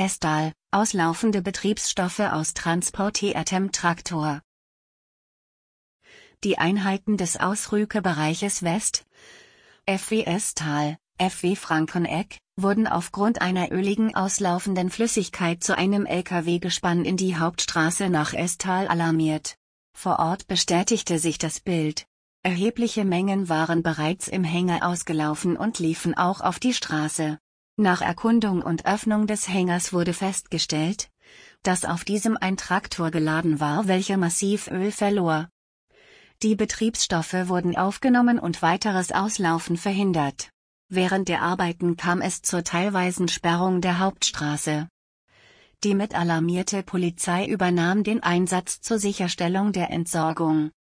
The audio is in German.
Estal, auslaufende Betriebsstoffe aus transportiertem Traktor. Die Einheiten des Ausrückebereiches West, FW Estal, FW Frankeneck, wurden aufgrund einer öligen auslaufenden Flüssigkeit zu einem LKW-Gespann in die Hauptstraße nach Estal alarmiert. Vor Ort bestätigte sich das Bild. Erhebliche Mengen waren bereits im Hänger ausgelaufen und liefen auch auf die Straße. Nach Erkundung und Öffnung des Hängers wurde festgestellt, dass auf diesem ein Traktor geladen war, welcher massiv Öl verlor. Die Betriebsstoffe wurden aufgenommen und weiteres Auslaufen verhindert. Während der Arbeiten kam es zur teilweisen Sperrung der Hauptstraße. Die mit alarmierte Polizei übernahm den Einsatz zur Sicherstellung der Entsorgung.